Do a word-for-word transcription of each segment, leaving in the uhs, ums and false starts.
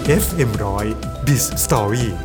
เอฟ เอ็ม หนึ่งศูนย์ Biz Stories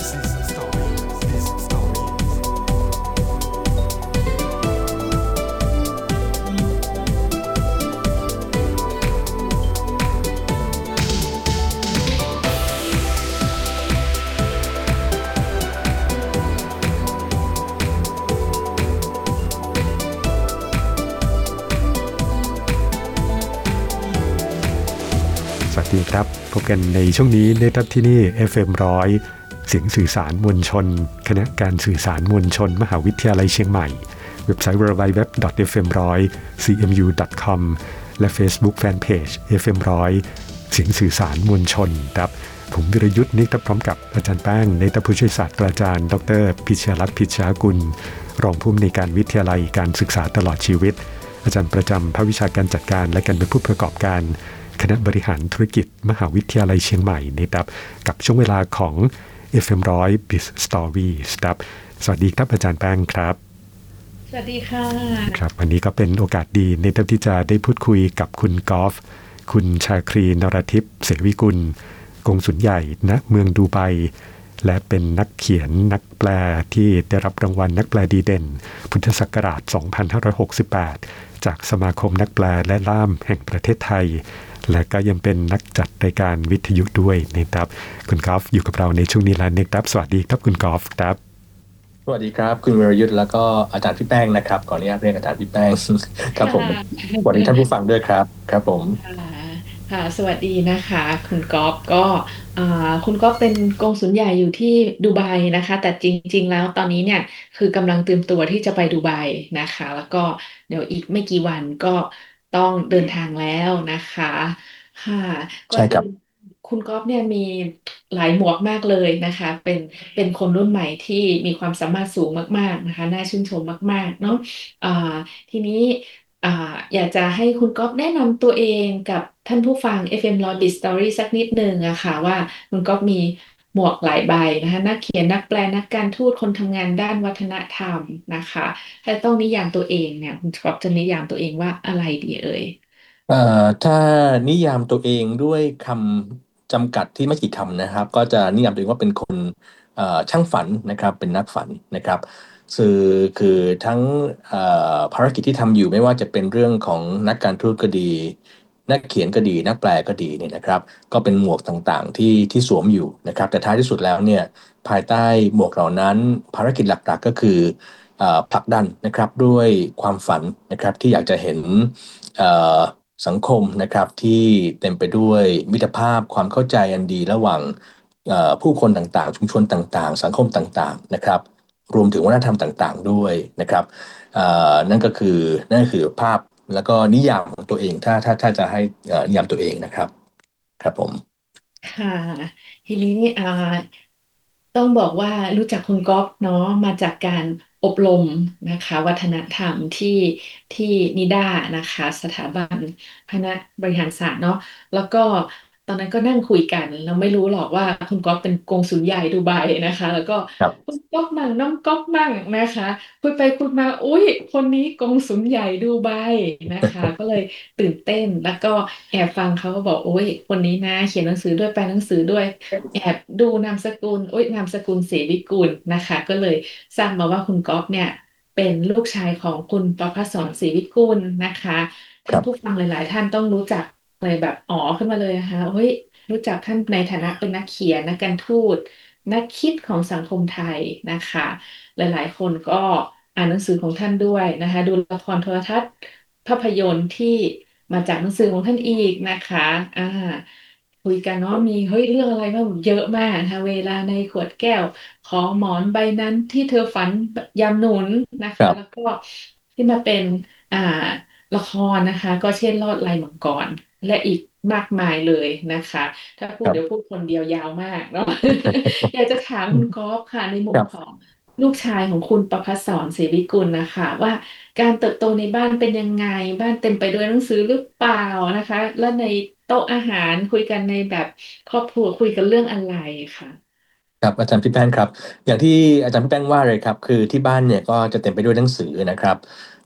สวัสดีครับพบกันในช่วงนี้นะครับที่นี่ เอฟ เอ็ม หนึ่งศูนย์ เสียงสื่อสารมวลชนคณะการสื่อสารมวลชนมหาวิทยาลัยเชียงใหม่เว็บไซต์ ดับเบิลยู ดับเบิลยู ดับเบิลยู ดอท เอฟ เอ็ม หนึ่งศูนย์ ซี เอ็ม ยู ดอท คอม และ Facebook Fanpage เอฟ เอ็ม หนึ่งศูนย์ เสียงสื่อสารมวลชนครับผมวิรยุทธ์นิกพร้อมกับอาจารย์แป้งในตผู้ช่วยศาสตราจารย์ดรพิชยรัตน์พิชยากุลรองผู้อำนวยการวิทยาลัยการศึกษาตลอดชีวิตอาจารย์ประจำภาควิชาการจัดการและการเป็นผู้ประกอบการคณะบริหารธุรกิจมหาวิทยาลัยเชียงใหม่นะครับกับช่วงเวลาของ เอฟ เอ็ม หนึ่งศูนย์ Biz Stories ครับสวัสดีครับอาจารย์แป้งครับสวัสดีค่ะครับวันนี้ก็เป็นโอกาสดีในที่จะได้พูดคุยกับคุณกอล์ฟคุณชาครีนรทิพย์เสวิกุลกงสุลใหญ่ณเมืองดูไบและเป็นนักเขียนนักแปลที่ได้รับรางวัลนักแปลดีเด่นพุทธศักราชสองพันห้าร้อยหกสิบแปดจากสมาคมนักแปลและล่ามแห่งประเทศไทยและก็ยังเป็นนักจัดรายการวิทยุด้วยนะครับคุณกอล์ฟอยู่กับเราในช่วงนี้แล้วนะครับสวัสดีครับคุณกอล์ฟครับสวัสดีครับคุณวรยุทธ์แล้วก็อาจารย์พี่แป้งนะครับขออนุญาตเรียกอาจารย์พี่แป้งครับค่ผมสวัสดีะท่านผู้ฟังด้วยครับครับผมค่ะค่ะสวัสดีนะคะคุณก๊อฟก็อ่าคุณก๊อฟเป็นกงสุลใหญ่อยู่ที่ดูไบนะคะแต่จริงๆแล้วตอนนี้เนี่ยคือกำลังเตรียมตัวที่จะไปดูไบนะคะแล้วก็เดี๋ยวอีกไม่กี่วันก็ต้องเดินทางแล้วนะคะค่ะก่อนอื่นใช่ครับคุณก๊อฟเนี่ยมีหลายหมวกมากเลยนะคะเป็นเป็นคนรุ่นใหม่ที่มีความสามารถสูงมากๆนะคะน่าชื่นชมมากๆเนาะอ่าทีนี้ อ่าอยากจะให้คุณก๊อฟแนะนำตัวเองกับท่านผู้ฟัง เอฟ เอ็ม ร้อย Bit Story สักนิดหนึ่งอะค่ะว่าคุณก๊อฟมีหมวกหลายใบนะคะนักเขียนนักแปลนักการทูตคนทำงานด้านวัฒนธรรมนะคะถ้าต้องนิยามตัวเองเนี่ยคุณก๊อฟจะนิยามตัวเองว่าอะไรดีเอ่ยเอ่อถ้านิยามตัวเองด้วยคำจำกัดที่ไม่กี่คำนะครับก็จะนิยามตัวเองว่าเป็นคนเอ่อช่างฝันนะครับเป็นนักฝันนะครับคือคือทั้งเอ่อภารกิจที่ทำอยู่ไม่ว่าจะเป็นเรื่องของนักการทูตก็ดีนักเขียนก็ดีนักแปลก็ดีเนี่ยนะครับก็เป็นหมวกต่างๆที่ที่สวมอยู่นะครับแต่ท้ายที่สุดแล้วเนี่ยภายใต้หมวกเหล่านั้นภารกิจหลักๆก็คือเอ่อผลักดันนะครับด้วยความฝันนะครับที่อยากจะเห็นเอ่อ สังคมนะครับที่เต็มไปด้วยมิตรภาพความเข้าใจอันดีระหว่างเอ่อผู้คนต่างๆชุมชนต่างๆสังคมต่างๆนะครับรวมถึงวัฒนธรรมต่างๆด้วยนะครับเอ่อนั่นก็คือนั่นก็คือภาพแล้วก็นิยามของตัวเองถ้าถ้าถ้าจะให้เอ่อนิยามตัวเองนะครับครับผมค่ะทีนี้อ่าต้องบอกว่ารู้จักคุณก๊อฟเนาะมาจากการอบรมนะคะวัฒนธรรมที่ที่นิด้านะคะสถาบัน คณะบริหารศาสตร์เนาะแล้วก็ตอนนั้นก็นั่งคุยกันเราไม่รู้หรอกว่าคุณก๊อฟเป็นกงสุลใหญ่ดูไบนะคะแล้วก็ครับคุณก๊อฟมั่งน้องก๊อฟมั่งนะคะคุยไปคุยมาอุ้ยคนนี้กงสุลใหญ่ดูไบนะคะก็เลยตื่นเต้นแล้วก็แอบฟังเขาก็บอกโอ้ยคนนี้นะเขียนหนังสือด้วยแปลหนังสือด้วยแอบดูนามสกุลโอ้ยนามสกุลเสรีกุลนะคะก็เลยทราบมาว่าคุณก๊อฟเนี่ยเป็นลูกชายของคุณประภสสรศรีวิกุลนะคะคท่านรับผู้ฟังหลายๆท่านต้องรู้จักเลยแบบอ๋อขึ้นมาเลยนะคะเฮ้ยรู้จักท่านในฐานะเป็นนักเขียนนักการทูตนักคิดของสังคมไทยนะคะหลายๆคนก็อ่านหนังสือของท่านด้วยนะคะดูละครโทรทัศน์ภาพยนตร์ที่มาจากหนังสือของท่านอีกนะคะอ่าคุยกันเนาะมีเฮ้ยเรื่องอะไรบ้างเยอะมากนะคะเวลาในขวดแก้วของหมอนใบนั้นที่เธอฝันยามหนุนนะครับคะแล้วก็ที่มาเป็นอ่า ละครนะคะก็เช่นลอดลายมังกรและอีกมากมายเลยนะคะถ้าพูดเดี๋ยวพูครับดคนเดียวยาวมากเนาะอยากจะถามคุณกอล์ฟค่ะในมุครับมของลูกชายของคุณประภัสสรศรีวิกุลนะคะว่าการเติบโตในบ้านเป็นยังไงบ้านเต็มไปด้วยหนังสือหรือเปล่านะคะแล้วในโต๊ะอาหารคุยกันในแบบครอบครัวคุยกันเรื่องอะไรค่ะครับอาจารย์พี่แป้งครับอย่างที่อาจารย์พี่แป้งว่าเลยครับคือที่บ้านเนี่ยก็จะเต็มไปด้วยหนังสือนะครับ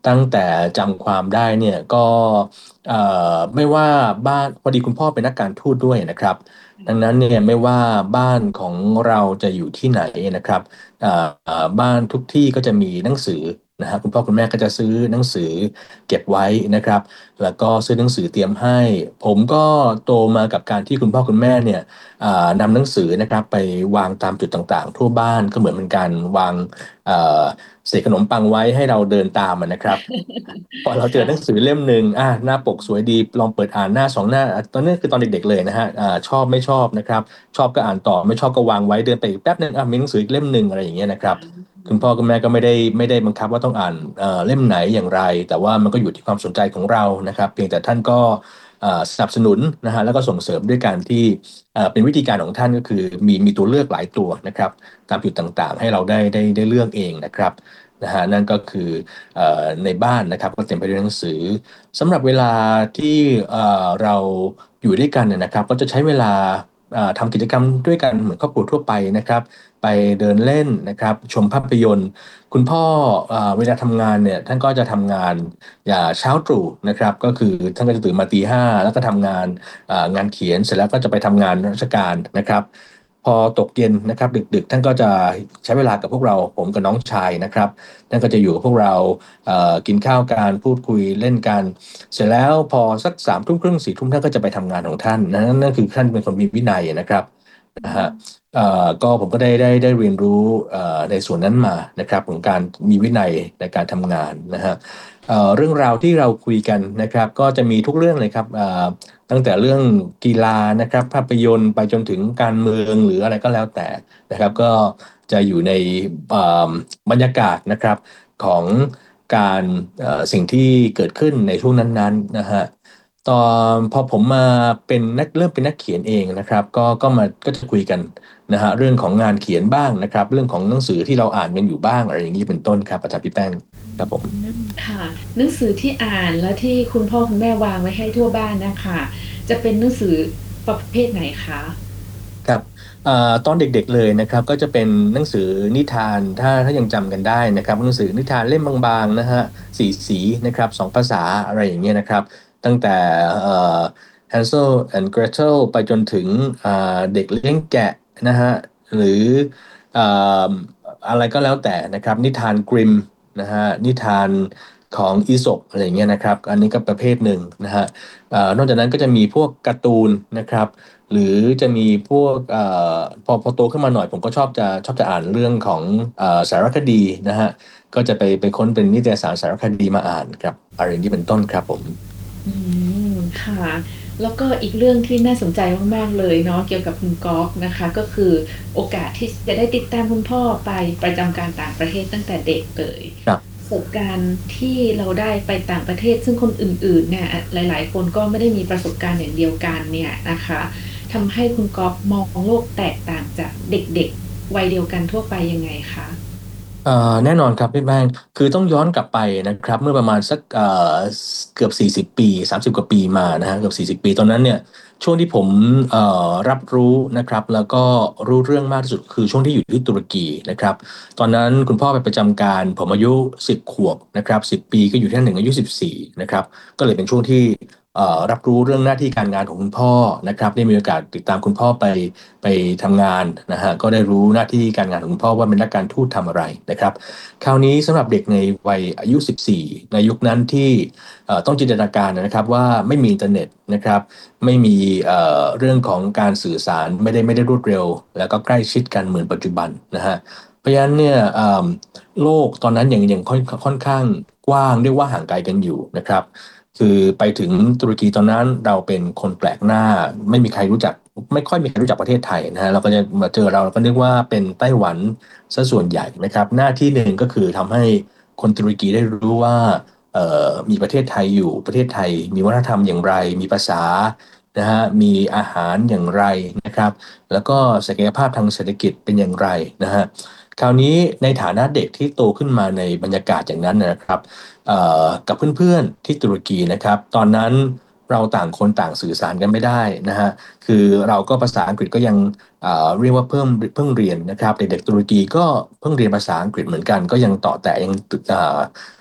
ตั้งแต่จำความได้เนี่ยก็เอ่อไม่ว่าบ้านพอดีคุณพ่อเป็นนักการทูตด้วยนะครับดังนั้นเนี่ยไม่ว่าบ้านของเราจะอยู่ที่ไหนนะครับเอ่อเอ่อบ้านทุกที่ก็จะมีหนังสือนะฮะคุณพ่อคุณแม่ก็จะซื้อหนังสือเก็บไว้นะครับแล้วก็ซื้อหนังสือเตรียมให้ผมก็โตมากับการที่คุณพ่อคุณแม่เนี่ยอ่านำหนังสือนะครับไปวางตามจุดต่างๆทั่วบ้านก็เหมือนเป็นการวางเอ่อเศษขนมปังไว้ให้เราเดินตามอะนะครับ พอเราเจอหนังค่ะสือเล่มหนึ่งอ่าหน้าปกสวยดีลองเปิดอ่านหน้าสองหน้าอ่ะตอนนี้คือตอนเด็กๆเลยนะฮะอ่าชอบไม่ชอบนะครับชอบก็อ่านต่อไม่ชอบก็วางไว้เดินไปอีกแป๊บนึงอ่ะมีหนังสืออีกเล่มหนึ่งอะไรอย่างเงี้ยนะครับคุณพ่อคุณแม่ก็ไม่ได้ไม่ได้บังคับว่าต้องอ่านเอ่อเล่มไหนอย่างไรแต่ว่ามันก็อยู่ที่ความสนใจของเรานะครับเพียงแต่ท่านก็เอ่อสนับสนุนนะฮะแล้วก็ส่งเสริมด้วยการที่เอ่อเป็นวิธีการของท่านก็คือมีมีตัวเลือกหลายตัวนะครับตามจุดต่างๆให้เราได้ได้ได้เลือกเองนะครับนะฮะนั่นก็คือ เอ่อในบ้านนะครับก็เต็มไปด้วยหนังสือสำหรับเวลาที่เอ่อเราอยู่ด้วยกันเนี่ยนะครับก็จะใช้เวลาเอ่อทำกิจกรรมด้วยกันเหมือนครอบครัวทั่วไปนะครับไปเดินเล่นนะครับชมภาพยนตร์คุณพ่อเอ่อเวลาทำงานเนี่ยท่านก็จะทำงานอย่าเช้าตรู่นะครับก็คือท่านก็จะตื่นมาตีห้าแล้วก็ทำงานเอ่องานเขียนเสร็จแล้วก็จะไปทำงานราชการนะครับพอตกเย็นนะครับดึกๆท่านก็จะใช้เวลากับพวกเราผมกับน้องชายนะครับ ท่านก็จะอยู่กับพวกเราเอ่อกินข้าวกันพูดคุยเล่นกันเสร็จแล้วพอสักสามทุ่มครึ่งสี่ทุ่มท่านก็จะไปทำงานของท่านนั่นนั่นคือท่านเป็นคนมีวินัยนะครับนะฮะเอ่อก็ผมก็ได้ได้ได้เรียนรู้เอ่อในส่วนนั้นมานะครับของการมีวินัยในการทำงานนะฮะเอ่อเรื่องราวที่เราคุยกันนะครับก็จะมีทุกเรื่องเลยครับเอ่อตั้งแต่เรื่องกีฬานะครับภาพยนตร์ไปจนถึงการเมืองหรืออะไรก็แล้วแต่นะครับก็จะอยู่ในเอ่อบรรยากาศนะครับของการเอ่อสิ่งที่เกิดขึ้นในช่วงนั้นๆนะฮะตอนพอผมมาเป็นนักเริ่มเป็นนักเขียนเองนะครับก็ก็มาก็จะคุยกันนะฮะเรื่องของงานเขียนบ้างนะครับเรื่องของหนังสือที่เราอ่านกันอยู่บ้างอะไรอย่างนี้เป็นต้นครับอาจารย์พี่แป้งครับผมอืมค่ะหนังสือที่อ่านแล้วที่คุณพ่อคุณแม่วางไว้ให้ทั่วบ้านนะคะจะเป็นหนังสือประเภทไหนคะครับเอ่อตอนเด็กๆเลยนะครับก็จะเป็นหนังสือนิทานถ้าถ้ายังจำกันได้นะครับหนังสือนิทานเล่มบางๆนะฮะสีสีนะครับสองภาษาอะไรอย่างเงี้ยนะครับตั้งแต่เอ่อ Hansel and Gretel ไปจนถึงเอ่อเด็กเลี้ยงแกะนะฮะหรือเอ่ออะไรก็แล้วแต่นะครับนิทานกริมนะฮะนิทานของอีสปอะไรอย่างเงี้ยนะครับอันนี้ก็ประเภทหนึ่งนะฮะเอ่อนอกจากนั้นก็จะมีพวกการ์ตูนนะครับ หรือจะมีพวกเอ่อพอพอโตขึ้นมาหน่อยผมก็ชอบจะชอบจะอ่านเรื่องของเอ่อสารคดีนะฮะก็จะไปไปค้นเป็นนิตยสารสารคดีมาอ่านครับอะไรอย่างนี้เป็นต้นครับผมอืมค่ะแล้วก็อีกเรื่องที่น่าสนใจมากๆเลยเนาะเกี่ยวกับคุณก๊อกนะคะก็คือโอกาสที่จะได้ติดตามคุณพ่อไปประจำการต่างประเทศตั้งแต่เด็กเลยครับประสบการณ์ที่เราได้ไปต่างประเทศซึ่งคนอื่นๆเนี่ยหลายๆคนก็ไม่ได้มีประสบการณ์อย่างเดียวกันเนี่ยนะคะทำให้คุณก๊อกมองโลกแตกต่างจากเด็กๆวัยเดียวกันทั่วไปยังไงคะเอ่อแน่นอนครับพี่แป้งคือต้องย้อนกลับไปนะครับเมื่อประมาณสักเอ่อเกือบสี่สิบปีสามสิบกว่าปีมานะฮะเกือบสี่สิบปีตอนนั้นเนี่ยช่วงที่ผมเอ่อรับรู้นะครับแล้วก็รู้เรื่องมากที่สุดคือช่วงที่อยู่ที่ตุรกีนะครับตอนนั้นคุณพ่อไปประจำการผมอายุสิบขวบนะครับสิบปีก็อยู่ที่นั่นถึงอายุสิบสี่นะครับก็เลยเป็นช่วงที่เอ่อรับรู้เรื่องหน้าที่การงานของคุณพ่อนะครับได้มีโอกาสติดตามคุณพ่อไปไปทำงานนะฮะก็ได้รู้หน้าที่การงานของคุณพ่อว่าเป็นนักการทูตทำอะไรนะครับคราวนี้สำหรับเด็กในวัยอายุสิบสี่ในยุคนั้นที่เอ่อต้องจินตนาการนะครับว่าไม่มีอินเทอร์เน็ตนะครับไม่มีเอ่อเรื่องของการสื่อสารไม่ได้ไม่ได้รวดเร็วแล้วก็ใกล้ชิดกันเหมือนปัจจุบันนะฮะเพราะฉะนั้นเนี่ยเอ่อโลกตอนนั้นยังยังค่อนค่อนข้างกว้างเรียกว่าห่างไกลกันอยู่นะครับ คือไปถึงตุรกีตอนนั้นเราเป็นคนแปลกหน้าไม่มีใครรู้จักไม่ค่อยมีใครรู้จักประเทศไทยนะฮะเราก็จะมาเจอเราเราก็นึกว่าเป็นไต้หวันซะส่วนใหญ่นะครับหน้าที่หนึ่งก็คือทำให้คนตุรกีได้รู้ว่าเอ่อมีประเทศไทยอยู่ประเทศไทยมีวัฒนธรรมอย่างไรมีภาษานะฮะมีอาหารอย่างไรนะครับแล้วก็ศักยภาพทางเศรษฐกิจเป็นอย่างไรนะฮะคราวนี้ในฐานะเด็กที่โตขึ้นมาในบรรยากาศอย่างนั้นนะครับ เอ่อกับเพื่อนๆที่ตุรกีนะครับตอนนั้นเราต่างคนต่างสื่อสารกันไม่ได้นะฮะคือเราก็ภาษาอังกฤษก็ยังเอ่อเรียกว่าเพิ่มเพิ่งเรียนนะครับเด็กๆตุรกีก็เพิ่งเรียนภาษาอังกฤษเหมือนกันก็ยังต่อแต่ยังเอ่อ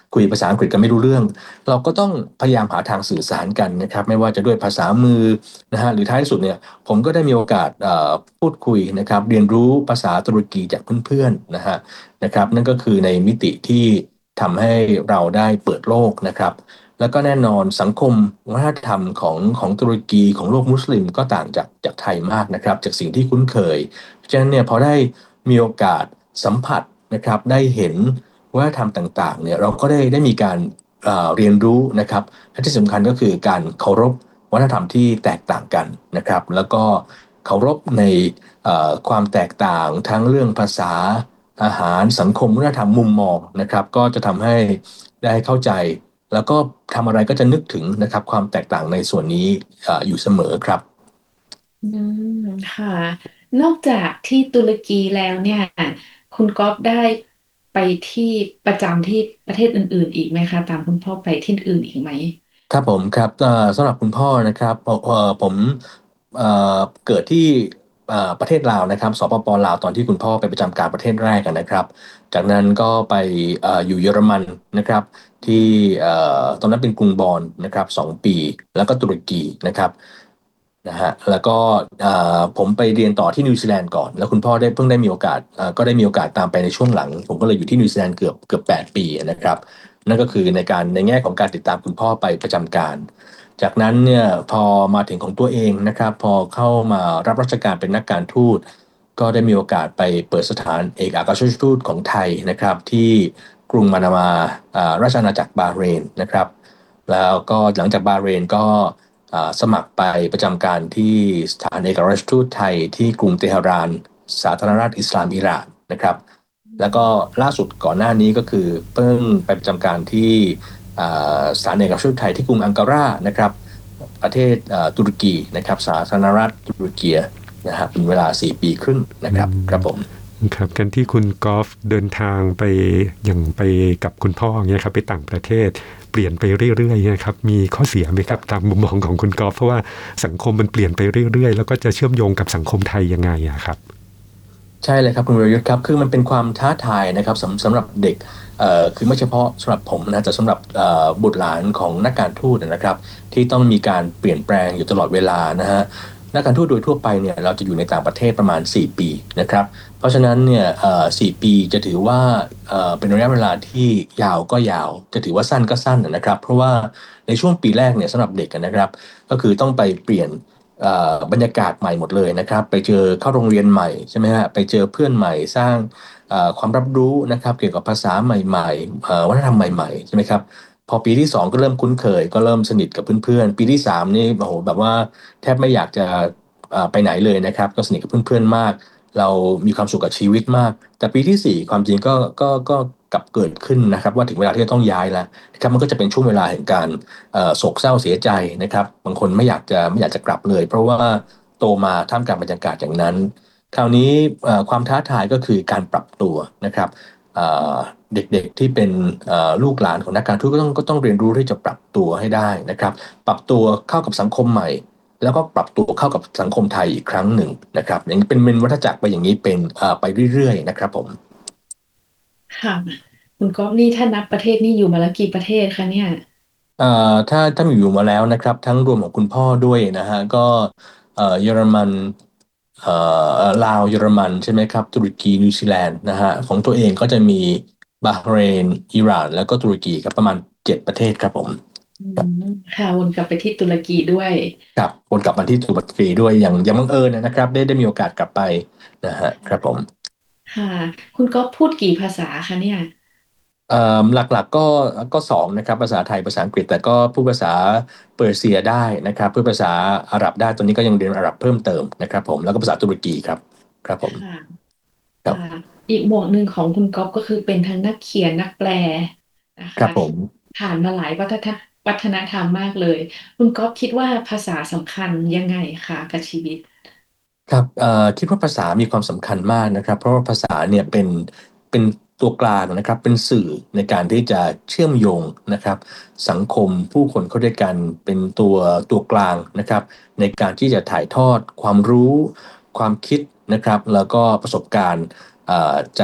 คุยภาษาอังกฤษกันไม่รู้เรื่องเราก็ต้องพยายามหาทางสื่อสารกันนะครับไม่ว่าจะด้วยภาษามือนะฮะหรือท้ายสุดเนี่ยผมก็ได้มีโอกาสเอ่อพูดคุยนะครับเรียนรู้ภาษาตุรกีจากเพื่อนๆนะฮะนะครับนั่นก็คือในมิติที่ทำให้เราได้เปิดโลกนะครับแล้วก็แน่นอนสังคมวัฒนธรรมของของตุรกีของโลกมุสลิมก็ต่างจากจากไทยมากนะครับจากสิ่งที่คุ้นเคยฉะนั้นเนี่ยพอได้มีโอกาสสัมผัสนะครับได้เห็นวัฒนธรรมต่างๆเนี่ยเราก็ได้ได้มีการเอ่อเรียนรู้นะครับและที่สำคัญก็คือการเคารพวัฒนธรรมที่แตกต่างกันนะครับแล้วก็เคารพในเอ่อความแตกต่างทั้งเรื่องภาษาอาหารสังคมวัฒนธรรมมุมมองนะครับก็จะทำให้ได้เข้าใจแล้วก็ทำอะไรก็จะนึกถึงนะครับความแตกต่างในส่วนนี้เอ่ออยู่เสมอครับอืมค่ะนอกจากที่ตุรกีแล้วเนี่ยคุณก๊อฟได้ไปที่ประจำที่ประเทศอื่นๆอีกไหมคะตามคุณพ่อไปที่อื่นอีกไหมครับผมครับเอ่อสำหรับคุณพ่อนะครับเอ่อเอ่อผมเอ่อเกิดที่เอ่อประเทศลาวนะครับสปปลาวตอนที่คุณพ่อไปประจำการประเทศแรกอะนะครับจากนั้นก็ไปเอ่ออยู่เยอรมันนะครับที่เอ่อตอนนั้นเป็นกรุงบอนนะครับสองปีแล้วก็ตุรกีนะครับนะฮะแล้วก็เอ่อผมไปเรียนต่อที่นิวซีแลนด์ก่อนแล้วคุณพ่อได้เพิ่งได้มีโอกาสเอ่อก็ได้มีโอกาสตามไปในช่วงหลังผมก็เลยอยู่ที่นิวซีแลนด์เกือบเกือบแปดปีนะครับ นั่นก็คือในการในแง่ของการติดตามคุณพ่อไปประจำการ จากนั้นเนี่ยพอมาถึงของตัวเองนะครับพอเข้ามารับราชการเป็นนักการทูตก็ได้มีโอกาสไปเปิดสถานเอกอัครราชทูตของไทยนะครับที่กรุงมานามาอ่าราชอาณาจักรบาห์เรนนะครับแล้วก็หลังจากบาห์เรนก็อ่าสมัครไปประจำการที่สถานเอกอัครราชทูตไทยที่กรุงเตหะรานสาธารณรัฐอิสลามอิหร่านนะครับ แล้วก็ล่าสุดก่อนหน้านี้ก็คือเพิ่งไปประจำการที่อ่าสถานเอกอัครราชทูตไทยที่กรุงอังการานะครับประเทศอ่าตุรกีนะครับสาธารณรัฐตุรกีนะฮะเป็นเวลาสี่ปีครึ่งนะครับครับผมครับการที่คุณกอล์ฟเดินทางไปอย่างไปกับคุณพ่ออย่างเงี้ยครับไปต่างประเทศเปลี่ยนไปเรื่อยๆเนี่ยครับมีข้อเสียไหมครับตามมุมมองของคุณกอล์ฟเพราะว่าสังคมมันเปลี่ยนไปเรื่อยๆแล้วก็จะเชื่อมโยงกับสังคมไทยยังไงอะครับใช่เลยครับคุณวรยุทธ์ครับคือมันเป็นความท้าทายนะครับสำสำหรับเด็กเอ่อคือไม่เฉพาะสำหรับผมนะแต่สำหรับเอ่อบุตรหลานของนักการทูตนะครับที่ต้องมีการเปลี่ยนแปลงอยู่ตลอดเวลานะฮะนักการทูตโดยทั่วไปเนี่ยเราจะอยู่ในต่างประเทศประมาณสี่ปีนะครับเพราะฉะนั้นเนี่ยเอ่อสี่ปีจะถือว่าเอ่อเป็นระยะเวลาที่ยาวก็ยาวจะถือว่าสั้นก็สั้นนะครับเพราะว่าในช่วงปีแรกเนี่ยสำหรับเด็กนะครับก็คือต้องไปเปลี่ยน เอ่อบรรยากาศใหม่หมดเลยนะครับไปเจอเข้าโรงเรียนใหม่ใช่ไหมฮะไปเจอเพื่อนใหม่สร้างเอ่อความรับรู้นะครับเกี่ยวกับภาษาใหม่ๆเอ่อวัฒนธรรมใหม่ๆใช่ไหมครับพอปีที่สองก็เริ่มคุ้นเคยก็เริ่มสนิทกับเพื่อนๆปีที่สามนี่โอ้โหแบบว่าแทบไม่อยากจะเอ่อไปไหนเลยนะครับก็สนิทกับเพื่อนๆมากเรามีความสุขกับชีวิตมากแต่ปีที่สี่ความจริงก็ก็ก็กลับเกิดขึ้นนะครับว่าถึงเวลาที่จะต้องย้ายแล้วนะครับมันก็จะเป็นช่วงเวลาแห่งการ เอ่อโศกเศร้าเสียใจนะครับบางคนไม่อยากจะไม่อยากจะกลับเลยเพราะว่าโตมาท่ามกลางบรรยากาศอย่างนั้นคราวนี้เอ่อความท้าทายก็คือการปรับตัวนะครับเอ่อเด็กๆที่เป็นเอ่อลูกหลานของนักการทูตก็ต้องก็ต้องเรียนรู้ที่จะปรับตัวให้ได้นะครับปรับตัวเข้ากับสังคมใหม่แล้วก็ปรับตัวเข้ากับสังคมไทยอีกครั้งหนึ่งนะครับอย่างนี้เป็นเป็นวัฏจักรไปอย่างนี้เป็นเอ่อไปเรื่อยๆนะครับผมค่ะคุณก๊อฟนี่ถ้านับประเทศนี่อยู่มาแล้วกี่ประเทศคะเนี่ยเอ่อถ้าถ้ามีอยู่มาแล้วนะครับทั้งรวมของคุณพ่อด้วยนะฮะก็เอ่อเยอรมันเอ่อลาวเยอรมันใช่ไหมครับตุรกีนิวซีแลนด์นะฮะของตัวเองก็จะมีบาห์เรนอิหร่านแล้วก็ตุรกีครับประมาณเจ็ดประเทศครับผมอืมค่ะวนกลับไปที่ตุรกีด้วยครับวนกลับมาที่ตุรกีด้วยอย่างอย่างบังเอิญนะครับได้ได้มีโอกาสกลับไปนะฮะครับผมค่ะคุณก๊อฟพูดกี่ภาษาคะเนี่ยเอ่อหลักๆก็ก็สองนะครับภาษาไทยภาษาอังกฤษแต่ก็พูดภาษาเปอร์เซียได้นะครับพูดภาษาอาหรับได้ตอนนี้ก็ยังเรียนอาหรับเพิ่มเติมนะครับผมแล้วก็ภาษาตุรกีครับครับผมค่ะค่ะครับอีกหมวกหนึ่งของคุณก๊อฟก็คือเป็นทั้งนักเขียนนักแปลนะคะครับผมผ่านมาหลายวัฒนธรรมวัฒนธรรมมากเลยคุณก๊อฟคิดว่าภาษาสำคัญยังไงคะกับชีวิตครับเอ่อคิดว่าภาษามีความสำคัญมากนะครับเพราะว่าภาษาเนี่ยเป็นเป็นตัวกลางนะครับเป็นสื่อในการที่จะเชื่อมโยงนะครับสังคมผู้คนเข้าด้วยกันเป็นตัวตัวกลางนะครับในการที่จะถ่ายทอดความรู้ความคิดนะครับแล้วก็ประสบการณ์เอ่อจาก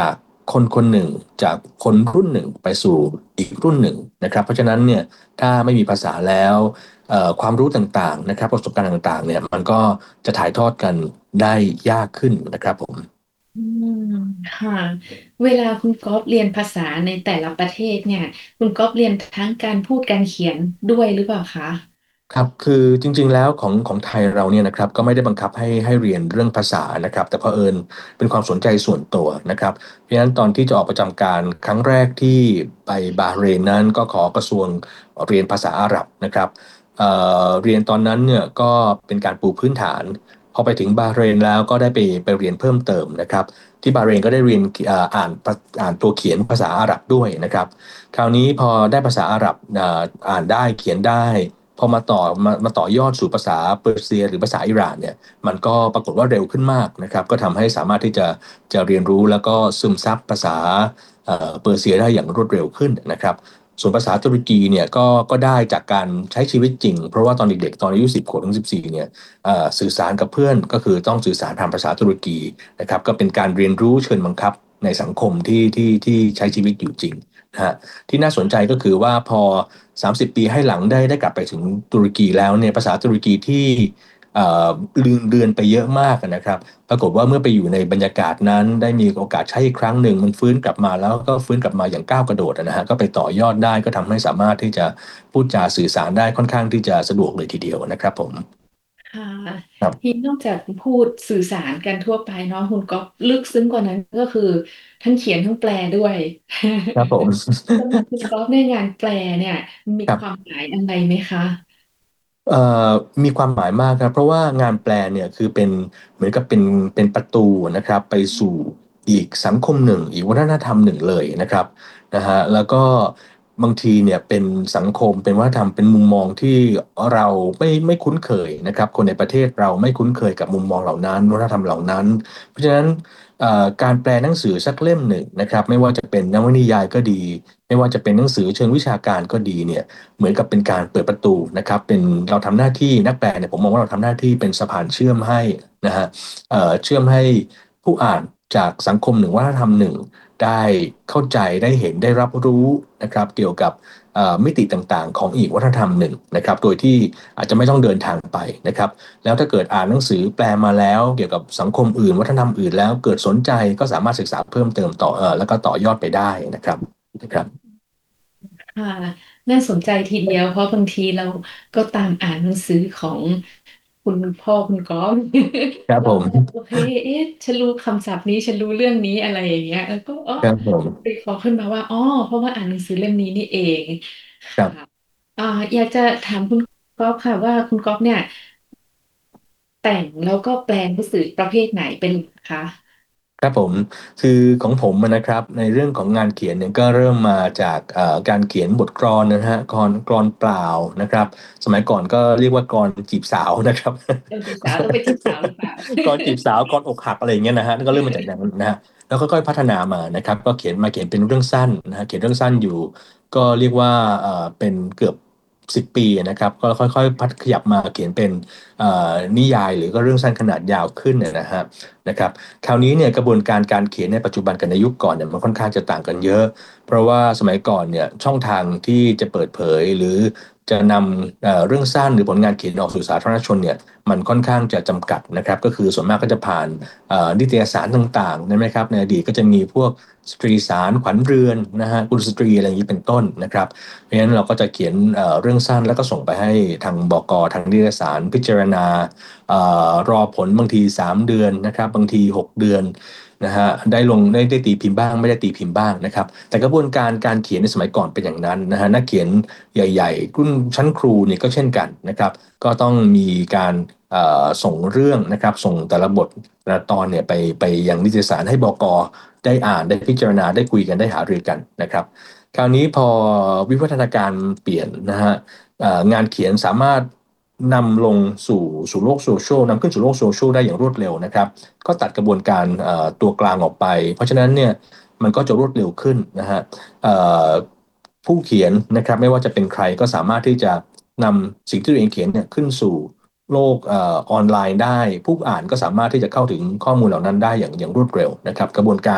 คนคนหนึ่งจากคนรุ่นหนึ่งไปสู่อีกรุ่นหนึ่งนะครับเพราะฉะนั้นเนี่ยถ้าไม่มีภาษาแล้วเอ่อความรู้ต่างๆนะครับประสบการณ์ต่างๆเนี่ยมันก็จะถ่ายทอดกันได้ยากขึ้นนะครับผมอืมค่ะเวลาคุณก๊อฟเรียนภาษาในแต่ละประเทศเนี่ยคุณก๊อฟเรียนทั้งการพูดการเขียนด้วยหรือเปล่าคะครับคือจริงๆแล้วของของไทยเราเนี่ยนะครับก็ไม่ได้บังคับให้ให้เรียนเรื่องภาษานะครับแต่เผอิญเป็นความสนใจส่วนตัวนะครับเพราะฉะนั้นตอนที่จะออกประจำการครั้งแรกที่ไปบาห์เรนนั้นก็ขอกระทรวงเรียนภาษาอาหรับนะครับเอ่อเรียนตอนนั้นเนี่ยก็เป็นการปูพื้นฐานพอไปถึงบาห์เรนแล้วก็ได้ไปไปเรียนเพิ่มเติมนะครับที่บาห์เรนก็ได้เรียนเอ่ออ่านอ่านตัวเขียนภาษาอาหรับด้วยนะครับคราวนี้พอได้ภาษาอาหรับเอ่ออ่านได้เขียนได้ พอมาต่อมามาต่อยอดสู่ภาษาเปอร์เซียหรือภาษาอิหร่านเนี่ยมันก็ปรากฏว่าเร็วขึ้นมากนะครับก็ทำให้สามารถที่จะจะเรียนรู้แล้วก็ซึมซับภาษาเอ่อเปอร์เซียได้อย่างรวดเร็วขึ้นนะครับส่วนภาษาตุรกีเนี่ยก็ก็ได้จากการใช้ชีวิตจริงเพราะว่าตอนเด็กๆตอนอายุสิบขวบถึงสิบสี่เนี่ยเอ่อสื่อสารกับเพื่อนก็คือต้องสื่อสารทางภาษาตุรกีนะครับก็เป็นการเรียนรู้เชิญบังคับในสังคมที่ที่ที่ใช้ชีวิตอยู่จริงนะฮะที่น่าสนใจก็คือว่าพอ สามสิบ ปีให้หลังได้ได้กลับไปถึงตุรกีแล้วเนี่ยภาษาตุรกีที่เอ่อลืมเลือนไปเยอะมากนะครับปรากฏว่าเมื่อไปอยู่ในบรรยากาศนั้นได้มีโอกาสใช้อีกครั้งหนึ่งมันฟื้นกลับมาแล้วก็ฟื้นกลับมาอย่างก้าวกระโดดนะฮะก็ไปต่อยอดได้ก็ทำให้สามารถที่จะพูดจาสื่อสารได้ค่อนข้างที่จะสะดวกเลยทีเดียวนะครับผมค่ะครับที่นอกจากพูดสื่อสารกันทั่วไปเนาะคุณก๊อฟลึกซึ้งกว่านั้นก็คือทั้งเขียนทั้งแปลด้วยครับผมสำหรับคุณก๊อฟในงานแปลเนี่ยมีครับความหมายอะไรไหมคะเอ่อมีความหมายมากครับเพราะว่างานแปลเนี่ยคือเป็นเหมือนกับเป็นเป็นประตูนะครับไปสู่อีกสังคมหนึ่งอีกวัฒนธรรมหนึ่งเลยนะครับนะฮะแล้วก็บางทีเนี่ยเป็นสังคมเป็นวัฒนธรรมเป็นมุมมองที่เราไม่ไม่คุ้นเคยนะครับคนในประเทศเราไม่คุ้นเคยกับมุมมองเหล่านั้นวัฒนธรรมเหล่านั้นเพราะฉะนั้นเอ่อการแปลหนังสือสักเล่มหนึ่งนะครับไม่ว่าจะเป็นนวนิยายก็ดีไม่ว่าจะเป็นหนังสือเชิงวิชาการก็ดีเนี่ย เหมือนกับเป็นการเปิดประตูนะครับเป็นเราทำหน้าที่นักแปลเนี่ยผมมองว่าเราทำหน้าที่เป็นสะพานเชื่อมให้นะฮะเอ่อเชื่อมให้ผู้อ่านจากสังคมหนึ่งวัฒนธรรมหนึ่งได้เข้าใจได้เห็นได้รับรู้นะครับเกี่ยวกับเอ่อมิติต่างๆของอีกวัฒนธรรมหนึ่งนะครับโดยที่อาจจะไม่ต้องเดินทางไปนะครับแล้วถ้าเกิดอ่านหนังสือแปลมาแล้วเกี่ยวกับสังคมอื่นวัฒนธรรมอื่นแล้วเกิดสนใจก็สามารถศึกษาเพิ่มเติมต่อเอ่อแล้วก็ต่อยอดไปได้นะครับนะครับค่ะน่าสนใจทีเดียวเพราะบางทีเราก็ตามอ่านหนังสือของคุณพ่อคุณก๊อฟครับเราผมก็โอเคเอ๊ะฉันรู้คำศัพท์นี้ฉันรู้เรื่องนี้อะไรอย่างเงี้ยแล้วก็อ๋อครับผมไปขอขึ้นมาว่าอ๋อเพราะว่าอ่านหนังสือเล่มนี้นี่เองค่ะครับอ่าอยากจะถามคุณก๊อฟค่ะว่าคุณก๊อฟเนี่ยแต่งแล้วก็แปลหนังสือประเภทไหนเป็นคะครับผมคือของผมอะนะครับในเรื่องของงานเขียนเนี่ยก็เริ่มมาจากเอ่อการเขียนบทกลอนนะฮะกลอนกลอนเปล่านะครับสมัยก่อนก็เรียกว่ากลอนจีบสาวนะครับเออจีบสาวต้องไปจีบสาวหรือเปล่ากลอนจีบสาวกลอนอกหักอะไรอย่างเงี้ยนะฮะก็เริ่มมาจากนั้นนะฮะแล้วค่อยๆพัฒนามานะครับก็เขียนมาเขียนเป็นเรื่องสั้นนะฮะเขียนเรื่องสั้นอยู่ก็เรียกว่าเอ่อเป็นเกือบสิบปีนะครับก็ค่อยๆพัฒขยับมาเขียนเป็นเอ่อนิยายหรือก็เรื่องสั้นขนาดยาวขึ้นเนี่ยนะฮะนะครับ คราวนี้เนี่ยกระบวนการการเขียนในปัจจุบันกับในยุคก่อนเนี่ยมันค่อนข้างจะต่างกันเยอะเพราะว่าสมัยก่อนเนี่ยช่องทางที่จะเปิดเผยหรือจะนำเอ่อเรื่องสั้นหรือผลงานเขียนออกสู่สาธารณชนเนี่ยมันค่อนข้างจะจำกัดนะครับก็คือส่วนมากก็จะผ่านเอ่อนิตยสารต่างๆนะครับในอดีตก็จะมีพวกสตรีสารขวัญเรือนนะฮะกุลสตรีอะไรอย่างนี้เป็นต้นนะครับเพราะฉะนั้นเราก็จะเขียนเอ่อเรื่องสั้นแล้วก็ส่งไปให้ทางบกทางนิตยสารพิจารณา เอ่อรอผลบางทีสามเดือนนะครับบางทีหกเดือนนะฮะได้ลงได้ได้ตีพิมพ์บ้างไม่ได้ตีพิมพ์บ้างนะครับแต่กระบวนการการเขียนในสมัยก่อนเป็นอย่างนั้นนะฮะนักเขียนใหญ่ๆรุ่นชั้นครูเนี่ยก็เช่นกันนะครับก็ต้องมีการเอ่อส่งเรื่องนะครับส่งแต่ละบทแต่ละตอนเนี่ยไปไปยังนิตยสารให้บกได้อ่านได้พิจารณาได้คุยกันได้หารือกันนะครับคราวนี้พอวิวัฒนาการเปลี่ยนนะฮะ เอ่องานเขียนสามารถนำลงสู่สู่โลกโซเชียลนำขึ้นสู่โลกโซเชียลได้อย่างรวดเร็วนะครับก็ตัดกระบวนการเอ่อตัวกลางออกไปเพราะฉะนั้นเนี่ยมันก็จะรวดเร็วขึ้นนะฮะเอ่อผู้เขียนนะครับไม่ว่าจะเป็นใครก็สามารถที่จะนำสิ่งที่ตัวเองเขียนเนี่ยขึ้นสู่โลกเอ่อออนไลน์ได้ผู้อ่านก็สามารถที่จะเข้าถึงข้อมูลเหล่านั้นได้อย่างอย่างรวดเร็วนะครับกระบวนการ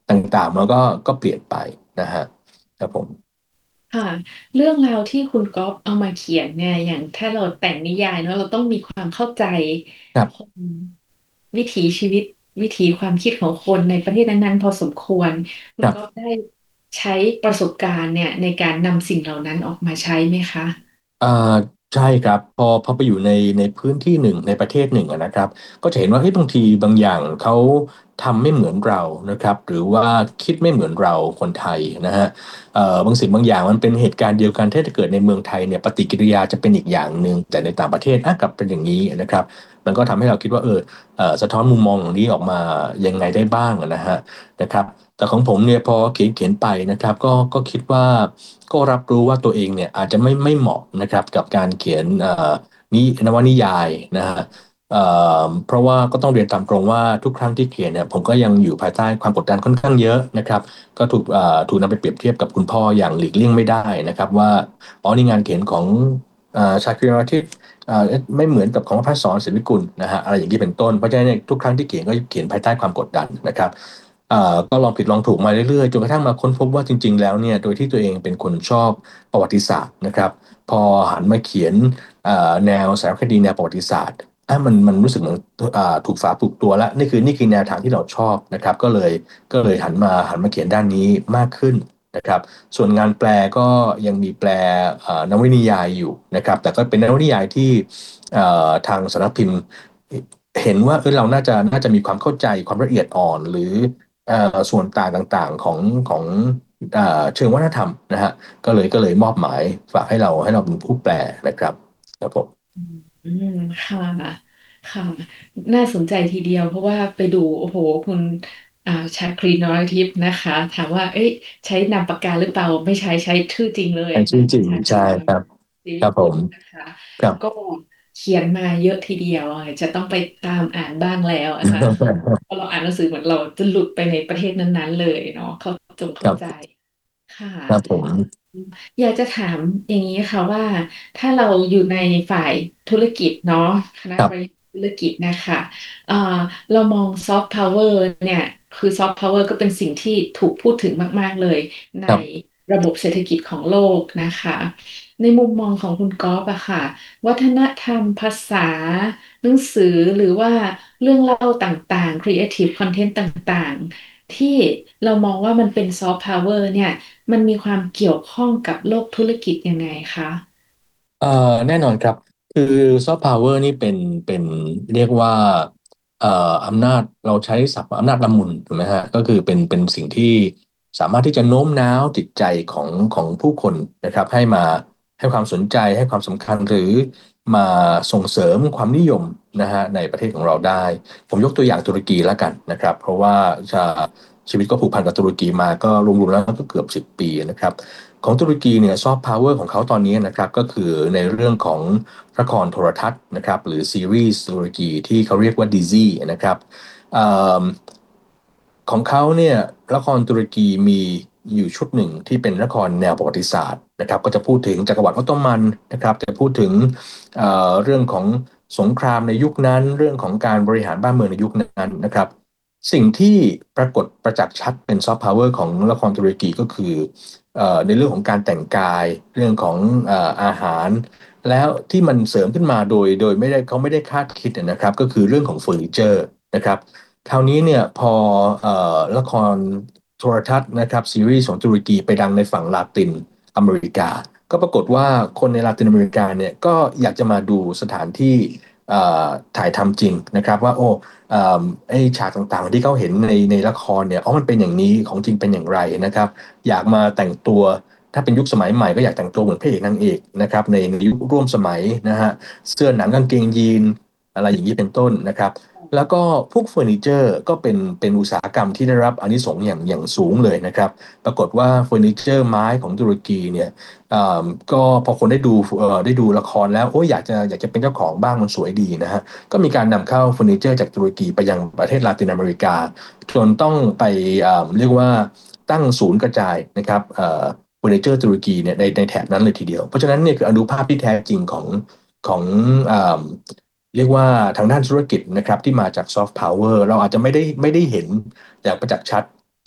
ต่างๆมันก็ก็เปลี่ยนไปนะฮะครับผมค่ะเรื่องราวที่คุณก๊อฟเอามาเขียนเนี่ยอย่างถ้าเราแต่งนิยายเนาะเราต้องมีความเข้าใจครับคนวิถีชีวิตวิถีความคิดของคนในประเทศนั้นๆพอสมควรคุครับณก๊อฟได้ใช้ประสบการณ์เนี่ยในการนำสิ่งเหล่านั้นออกมาใช้ไหมคะอ่าใช่ครับพอพอไปอยู่ในในพื้นที่หนึ่งในประเทศหนึ่งอะนะครับก็จะเห็นว่าเฮ้ยบางทีบางอย่างเขาทำไม่เหมือนเรานะครับหรือว่าคิดไม่เหมือนเราคนไทยนะฮะเอ่อบางสิ่งบางอย่างมันเป็นเหตุการณ์เดียวกันถ้าจะเกิดในเมืองไทยเนี่ยปฏิกิริยาจะเป็นอีกอย่างหนึ่งแต่ในต่างประเทศอ่ะกลับเป็นอย่างนี้นะครับมันก็ทำให้เราคิดว่าเออเอ่อสะท้อนมุมมองของนี้ออกมายังไงได้บ้างอะนะฮะนะครับแต่ของผมเนี่ยพอเขียนเขียนไปนะครับก็ก็คิดว่า ก็รับรู้ว่าตัวเองเนี่ยอาจจะไม่ไม่เหมาะนะครับกับการเขียนเอ่อนินวนิยายนะฮะเอ่อเพราะว่าก็ต้องเรียนตามตรงว่าทุกครั้งที่เขียนเนี่ยผมก็ยังอยู่ภายใต้ความกดดันค่อนข้างเยอะนะครับก็ถูกเอ่อถูกนำไปเปรียบเทียบกับคุณพ่ออย่างหลีกเลี่ยงไม่ได้นะครับว่าอ๋อนี่งานเขียนของเอ่อชาครินาทิพย์เอ่อไม่เหมือนกับของพระสอนศิลวิกุลนะฮะอะไรอย่างนี้เป็นต้นเพราะฉะนั้นเนี่ยทุกครั้งที่เขียนก็เขียนภายใต้ความกดดันนะครับ อ่าก็ลองผิดลองถูกมาเรื่อยๆจนกระทั่งมาค้นพบว่าจริงๆแล้วเนี่ยโดยที่ตัวเองเป็นคนชอบประวัติศาสตร์นะครับพอหันมาเขียนอ่าแนวสารคดีแนวประวัติศาสตร์อ่ะมันมันรู้สึกเหมือนอ่าถูกฝาถูกตัวแล้วนี่คือนี่คือแนวทางที่เราชอบนะครับก็เลยก็เลยหันมาหันมาเขียนด้านนี้มากขึ้นนะครับส่วนงานแปลก็ยังมีแปลอ่านวนิยายอยู่นะครับแต่ก็เป็นนวนิยายที่อ่าทางสำนักพิมพ์ เห็นว่าเออเราน่าจะน่าจะมีความเข้าใจความละเอียดอ่อนหรือเอ่อส่วนต่างต่างๆของของเอ่อเชิงวัฒนธรรมนะฮะก็เลยก็เลยมอบหมายฝากให้เราให้เราเป็นผู้แปลนะครับครับผมอืมค่ะค่ะน่าสนใจทีเดียวเพราะว่าไปดูโอ้โหคุณอ่าชาครีนรทิพย์นะคะถามว่าเอ้ยใช้นามปากกาหรือเปล่าไม่ใช้ใช้ชื่อจริงเลยใช่ชื่อจริงนะคะชาครีใช่นรครับทิพย์ครับผมนะคะครับก็เขียนมาเยอะทีเดียวอ่ะจะต้องไปตามอ่านบ้างแล้วนะคะพอเราอ่านหนังสือเหมือนเราจะหลุดไปในประเทศนั้นๆเลยเนาะเขาจงคเข้าใจรับค่ะครับผมอยากจะถามอย่างนี้ค่ะว่าถ้าเราอยู่ในฝ่ายธุรกิจเนาะคณะบริครับหารธุรกิจนะคะเอ่อเรามองซอฟต์พาวเวอร์เนี่ยคือซอฟต์พาวเวอร์ก็เป็นสิ่งที่ถูกพูดถึงมากๆเลยในครับระบบเศรษฐกิจของโลกนะคะในมุมมองของคุณกอล์ฟอะค่ะวัฒนธรรมภาษาหนังสือหรือว่าเรื่องเล่าต่างๆ Creative Content ต่างๆที่เรามองว่ามันเป็นซอฟต์พาวเวอร์เนี่ย มันมีความเกี่ยวข้องกับโลกธุรกิจยังไงคะเอ่อแน่นอนครับคือซอฟต์พาวเวอร์นี่เป็นเป็นเรียกว่าเอ่ออำนาจเราใช้ศัพท์ว่าอำนาจละมุนถูกไหมฮะก็คือเป็นเป็นสิ่งที่สามารถที่จะโน้มน้าวจิตใจของของผู้คนนะครับให้มาให้ความสนใจให้ความสำคัญหรือมาส่งเสริมความนิยมนะฮะในประเทศของเราได้ผมยกตัวอย่างตุรกีแล้วกันนะครับเพราะว่าจะชีวิตก็ผูกพันกับตุรกีมาก็รวมๆแล้วก็เกือบสิบปีนะครับ ของตุรกีเนี่ยซอฟต์พาวเวอร์ของเขาตอนนี้นะครับก็คือในเรื่องของละครโทรทัศน์นะครับหรือซีรีส์ตุรกีที่เขาเรียกว่าดิซีนะครับเอ่อของเขาเนี่ยละครตุรกีมีอยู่ชุดหนึ่งที่เป็นละครแนวประวัติศาสตร์นะครับก็จะพูดถึงจักรวรรดิออตโตมันนะครับจะพูดถึงเอ่อเรื่องของสงครามในยุคนั้นเรื่องของการบริหารบ้านเมืองในยุคนั้นนะครับสิ่งที่ปรากฏประจักษ์ชัดเป็นซอฟต์พาวเวอร์ของละครตุรกีก็คือ เอ่อในเรื่องของการแต่งกายเรื่องของเอ่ออาหารแล้วที่มันเสริมขึ้นมาโดยโดยไม่ได้เขาไม่ได้คาดคิดนะครับก็คือเรื่องของเฟอร์นิเจอร์นะครับคราวนี้เนี่ยพอเอ่อละครโทรทัศน์นะครับซีรีส์ของตุรกีไปดังในฝั่งลาตินอเมริกาก็ปรากฏว่าคนในลาตินอเมริกาเนี่ยก็อยากจะมาดูสถานที่เอ่อถ่ายทำจริงนะครับว่าโอ้เอ่อไอฉากต่างๆที่เขาเห็นในในละครเนี่ยอ๋อมันเป็นอย่างนี้ของจริงเป็นอย่างไรนะครับ อยากมาแต่งตัวถ้าเป็นยุคสมัยใหม่ก็อยากแต่งตัวเหมือนพระเอกนางเอกนะครับในในยุคร่วมสมัยนะฮะเสื้อหนังกางเกงยีนอะไรอย่างนี้เป็นต้นนะครับแล้วก็พวกเฟอร์นิเจอร์ก็เป็นเป็นอุตสาหกรรมที่ได้รับอานิสงส์อย่างอย่างสูงเลยนะครับปรากฏว่าเฟอร์นิเจอร์ไม้ของตุรกีเนี่ยอ่าก็พอคนได้ดูเอ่อได้ดูละครแล้วโอ้ยอยากจะอยากจะเป็นเจ้าของบ้างมันสวยดีนะฮะก็มีการนำเข้าเฟอร์นิเจอร์จากตุรกีไปยังประเทศลาตินอเมริกาจนต้องไปอ่าเรียกว่า ตั้งศูนย์กระจายนะครับเอ่อเฟอร์นิเจอร์ตุรกีเนี่ยในในแถบนั้นเลยทีเดียว เพราะฉะนั้นเนี่ยคืออนุภาพที่แท้จริงของของอ่าเรียกว่าทางด้านธุรกิจนะครับที่มาจากซอฟต์พาวเวอร์เราอาจจะไม่ได้ไม่ได้เห็นอย่างประจักษ์ชัด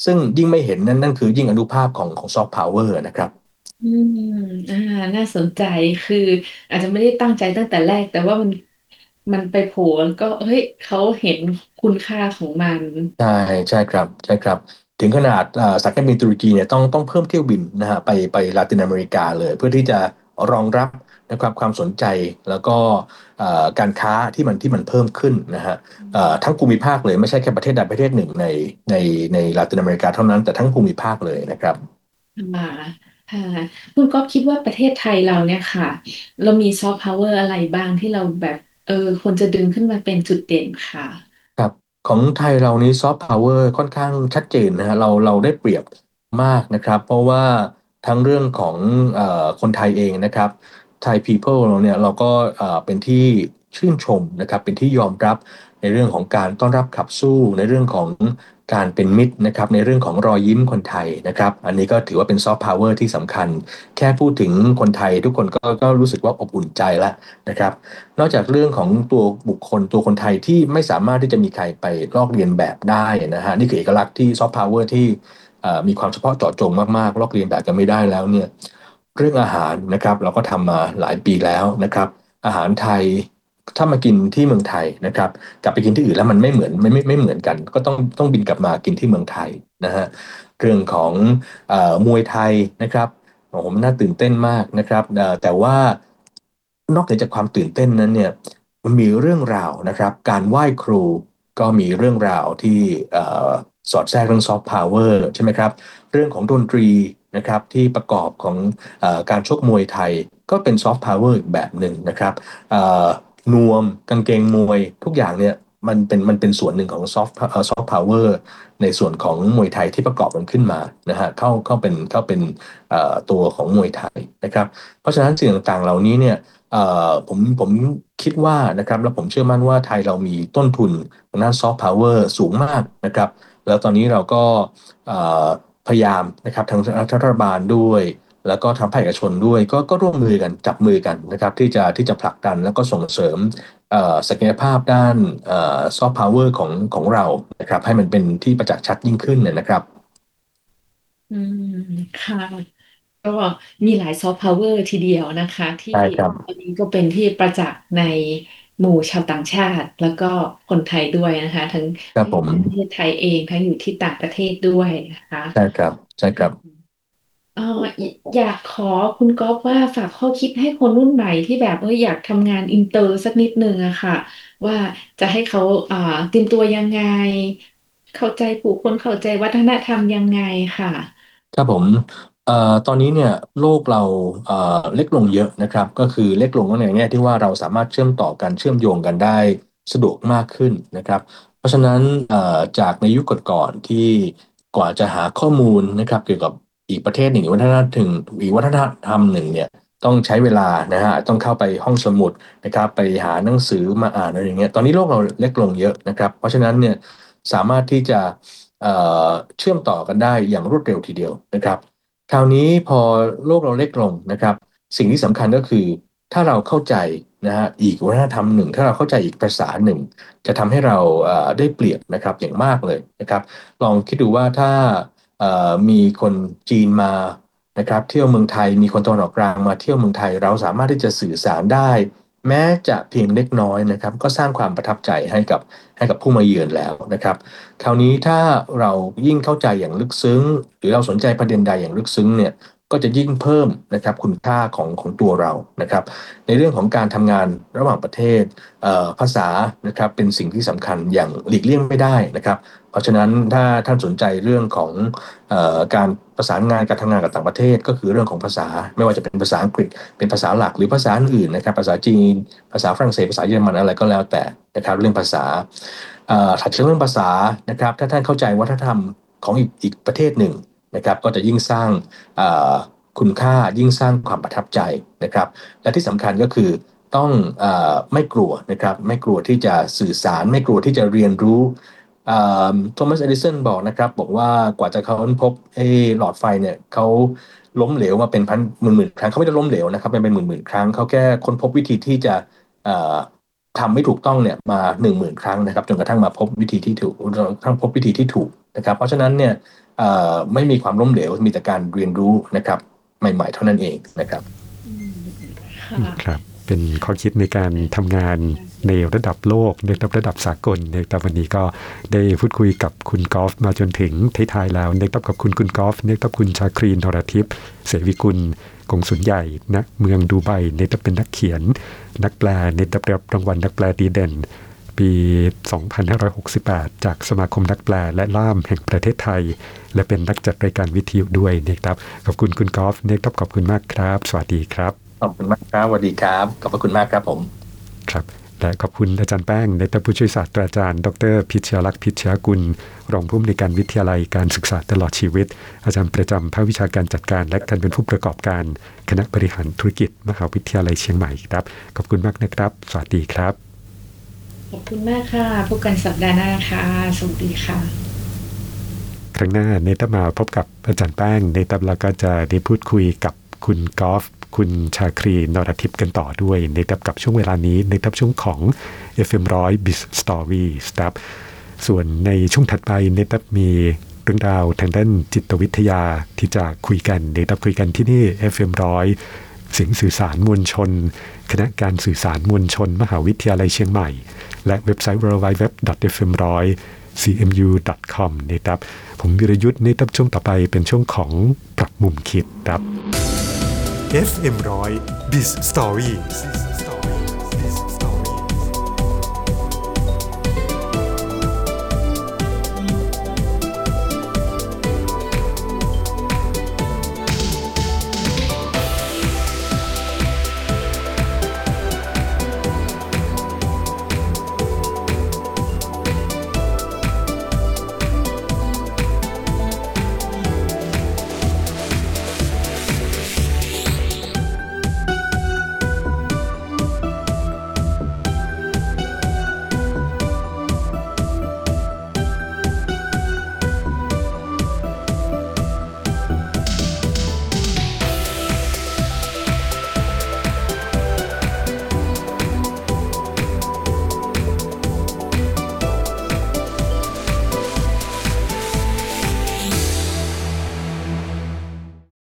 ซึ่งยิ่งไม่เห็นนั่นนั่นคือยิ่งอนุภาพของของซอฟต์พาวเวอร์นะครับอืมอ่าน่าสนใจคืออาจจะไม่ได้ตั้งใจตั้งแต่แรกแต่ว่ามันมันไปโผล่แล้วก็เฮ้ยเขาเห็นคุณค่าของมันใช่ใช่ครับใช่ครับถึงขนาดอ่าสายการบินตุรกีเนี่ยต้องต้องเพิ่มเที่ยวบินนะฮะไปไปลาตินอเมริกาเลยเพื่อที่จะรองรับนะครับความสนใจแล้วก็อ่าการค้าที่มันที่มันเพิ่มขึ้นนะฮะอ่าทั้งภูมิภาคเลยไม่ใช่แค่ประเทศใดประเทศหนึ่งในในในลาตินอเมริกาเท่านั้นแต่ทั้งภูมิภาคเลยนะครับค่ะค่ะคุณก็คิดว่าประเทศไทยเราเนี่ยค่ะเรามีซอฟต์พาวเวอร์อะไรบ้างที่เราแบบเออควรจะดึงขึ้นมาเป็นจุดเด่นค่ะครับของไทยเรานี้ซอฟต์พาวเวอร์ค่อนข้างชัดเจนนะฮะเราเราได้เปรียบมากนะครับเพราะว่าทั้งเรื่องของเอ่อคนไทยเองนะครับไทย People เราเนี่ยเราก็เอ่อเป็นที่ชื่นชมนะครับเป็นที่ยอมรับในเรื่องของการต้อนรับขับสู้ในเรื่องของการเป็นมิตรนะครับในเรื่องของรอยยิ้มคนไทยนะครับอันนี้ก็ถือว่าเป็นซอฟต์พาวเวอร์ที่สำคัญแค่พูดถึงคนไทยทุกคนก็ก็รู้สึกว่าอบอุ่นใจแล้วนะครับ นอกจากเรื่องของตัวบุคคลตัวคนไทยที่ไม่สามารถที่จะมีใครไปลอกเลียนแบบได้นะฮะนี่คือเอกลักษณ์ที่ซอฟต์พาวเวอร์ที่เอ่อมีความเฉพาะเจาะจงมากๆลอกเลียนแบบกันไม่ได้แล้วเนี่ยเรื่องอาหารนะครับเราก็ทำมาหลายปีแล้วนะครับอาหารไทยถ้ามากินที่เมืองไทยนะครับกลับไปกินที่อื่นแล้วมันไม่เหมือนไม่ไม่ไม่เหมือนกันก็ต้องต้องบินกลับมากินที่เมืองไทยนะฮะเรื่องของเอ่อมวยไทยนะครับ โอ้โหมันน่าตื่นเต้นมากนะครับเอ่อแต่ว่านอกเหนือจากความตื่นเต้นนั้นเนี่ยมันมีเรื่องราวนะครับการไหว้ครูก็มีเรื่องราวที่เอ่อสอดแทรกเรื่องซอฟต์พาวเวอร์ใช่ไหมครับเรื่องของดนตรีนะครับที่ประกอบของเอ่อการชกมวยไทยก็เป็นซอฟต์พาวเวอร์อีกแบบหนึ่งนะครับเอ่อนวมกางเกงมวยทุกอย่างเนี่ยมันเป็นมันเป็นส่วนหนึ่งของซอฟต์ซอฟต์พาวเวอร์ในส่วนของมวยไทยที่ประกอบมันขึ้นมานะฮะเข้าเข้าเป็นเข้าเป็น เอ่อตัวของมวยไทยนะครับเพราะฉะนั้นสิ่งต่างๆเหล่านี้เนี่ยเอ่อผมผมคิดว่านะครับแล้วผมเชื่อมั่นว่าไทยเรามีต้นทุนทางด้านซอฟต์พาวเวอร์สูงมากนะครับแล้วตอนนี้เราก็เอ่อพยายามนะครับทางรัฐบาลด้วยแล้วก็ทางภาคเอกชนด้วยก็ก็ร่วมมือกันจับมือกันนะครับที่จะที่จะผลักดันแล้วก็ส่งเสริมเอ่อศักยภาพด้านเอ่อซอฟต์พาวเวอร์ของของเรานะครับให้มันเป็นที่ประจักษ์ชัดยิ่งขึ้นเนยนะครับอืมค่ะ ก็มีหลายซอฟต์พาวเวอร์ทีเดียวนะคะที่ใช่ครับตอนนี้ก็เป็นที่ประจักษ์ในหมู่ชาวต่างชาติแล้วก็คนไทยด้วยนะคะทั้งครับผมทั้งอยู่ในประเทศไทยเองทั้งอยู่ที่ต่างประเทศด้วยนะคะใช่ครับใช่ครับเอ่ออยากขอคุณก๊อฟว่าฝากข้อคิดให้คนรุ่นใหม่ที่แบบเอออยากทำงานอินเตอร์สักนิดนึงอะค่ะว่าจะให้เขาอ่าเตรียมตัวยังไงเข้าใจผู้คนเข้าใจวัฒนธรรมยังไงค่ะครับผมเอ่อตอนนี้เนี่ยโลกเราเอ่อเล็กลงเยอะนะครับก็คือเล็กลงในแง่ที่ว่าเราสามารถเชื่อมต่อกันเชื่อมโยงกันได้สะดวกมากขึ้นนะครับเพราะฉะนั้นเอ่อจากในยุคก่อนๆที่กว่าจะหาข้อมูลนะครับเกี่ยวกับอีกประเทศหนึ่งอีกวัฒนธรรมถึงอีกวัฒนธรรมหนึ่งเนี่ยต้องใช้เวลานะฮะต้องเข้าไปห้องสมุดนะครับไปหาหนังสือมาอ่านอะไรอย่างเงี้ยตอนนี้โลกเราเล็กลงเยอะนะครับเพราะฉะนั้นเนี่ยสามารถที่จะ เอ่อเชื่อมต่อกันได้อย่างรวดเร็วทีเดียวนะครับคราวนี้พอโลกเราเล็กลงนะครับสิ่งที่สำคัญก็คือถ้าเราเข้าใจนะฮะอีกวัฒนธรรมหนึ่งถ้าเราเข้าใจอีกภาษาหนึ่งจะทำให้เราเอ่อได้เปรียบนะครับอย่างมากเลยนะครับลองคิดดูว่าถ้าเอ่อมีคนจีนมานะครับเที่ยวเมืองไทยมีคนตะวันออกกลางมาเที่ยวเมืองไทยเราสามารถที่จะสื่อสารได้แม้จะเพียงเล็กน้อยนะครับก็สร้างความประทับใจให้กับให้กับผู้มาเยือนแล้วนะครับ คราวนี้ถ้าเรายิ่งเข้าใจอย่างลึกซึ้งหรือเราสนใจประเด็นใดอย่างลึกซึ้งเนี่ยก็จะยิ่งเพิ่มนะครับคุณค่าของของตัวเรานะครับในเรื่องของการทำงานระหว่างประเทศเอ่อภาษานะครับเป็นสิ่งที่สำคัญอย่างหลีกเลี่ยงไม่ได้นะครับเพราะฉะนั้นถ้าท่านสนใจเรื่องของเอ่อการประสานงานการทำงานกับต่างประเทศก็คือเรื่องของภาษาไม่ว่าจะเป็นภาษาอังกฤษเป็นภาษาหลักหรือภาษาอื่นๆนะครับภาษาจีนภาษาฝรั่งเศสภาษาเยอรมันอะไรก็แล้วแต่นะครับเรื่องภาษา เอ่อถัดจากเรื่องภาษานะครับถ้าท่านเข้าใจวัฒนธรรมของอีกอีกประเทศหนึ่งนะครับก็จะยิ่งสร้างเอ่อคุณค่ายิ่งสร้างความประทับใจนะครับและที่สำคัญก็คือต้องเอ่อไม่กลัวนะครับไม่กลัวที่จะสื่อสารไม่กลัวที่จะเรียนรู้โทมัสเอดิสันบอกนะครับบอกว่ากว่าจะค้นพบไอ้หลอดไฟเนี่ยเขาล้มเหลวมาเป็นพันหมื่นหมื่นครั้งเขาไม่ได้ล้มเหลวนะครับเป็นเป็นหมื่นหมื่นครั้งเขาแค่ค้นพบวิธีที่จะ เอ่อทำไม่ถูกต้องเนี่ยมาหนึ่งหมื่นครั้งนะครับจนกระทั่งมาพบวิธีที่ถูกจนกระทั่งพบวิธีที่ถูกนะครับเพราะฉะนั้นเนี่ยเอ่อไม่มีความล้มเหลวมีแต่การเรียนรู้นะครับใหม่ๆเท่านั้นเองนะครับค่ะครับเป็นข้อคิดในการทำงานในระดับโลกในระดับสากลในแต่วันนี้ก็ได้พูดคุยกับคุณกอล์ฟมาจนถึงท้ายๆแล้วในต้องกับคุณคุณกอล์ฟในต้องคุณชาครีนทรทิพย์เสวิกุลกงสุลใหญ่ณเมืองดูไบในต้องเป็นนักเขียนนักแปลในต้องรับรางวัลนักแปลดีเด่นปีสองพันห้าร้อยหกสิบแปดจากสมาคมนักแปลและล่ามแห่งประเทศไทยและเป็นนักจัดรายการวิทยุด้วยนะครับขอบคุณคุณกอล์ฟในต้องขอบคุณมากครับสวัสดีครับขอบคุณมากครับสวัสดีครับขอบพระคุณมากครับผมครับและขอบคุณอาจารย์แป้งในตผู้ช่วยศาสตราจารย์ดรพิชยาลักษณ์พิชยากุลรองผู้อำนวยการวิทยาลัยการศึกษาตลอดชีวิตอาจารย์ประจำภาควิชาการจัดการและการเป็นผู้ประกอบการคณะบริหารธุรกิจมหาวิทยาลัยเชียงใหม่ครับขอบคุณมากนะครับสวัสดีครับขอบคุณมากค่ะพบกันสัปดาห์หน้าค่ะสวัสดีค่ะครั้งหน้าเนตมาพบกับอาจารย์แป้งเนตเราก็จะได้พูดคุยกับคุณกอล์ฟคุณชาครีนรทิพย์กันต่อด้วยในตับกับช่วงเวลานี้ในตับช่วงของ เอฟ เอ็ม หนึ่งร้อย Biz Story ครับส่วนในช่วงถัดไปในตับมีเรื่องราวทางด้านจิตวิทยาที่จะคุยกันในตับคุยกันที่นี่ เอฟ เอ็ม หนึ่งร้อย เสียงสื่อสารมวลชนคณะการสื่อสารมวลชนมหาวิทยาลัยเชียงใหม่และเว็บไซต์ ดับเบิลยู ดับเบิลยู ดับเบิลยู ดอท เอฟ เอ็ม หนึ่งร้อย ซี เอ็ม ยู ดอท คอม นะครับผมวิรยุทธ์ในตับช่วงต่อไปเป็นช่วงของปรับมุมคิดครับ เอฟ เอ็ม หนึ่งร้อย Biz Stories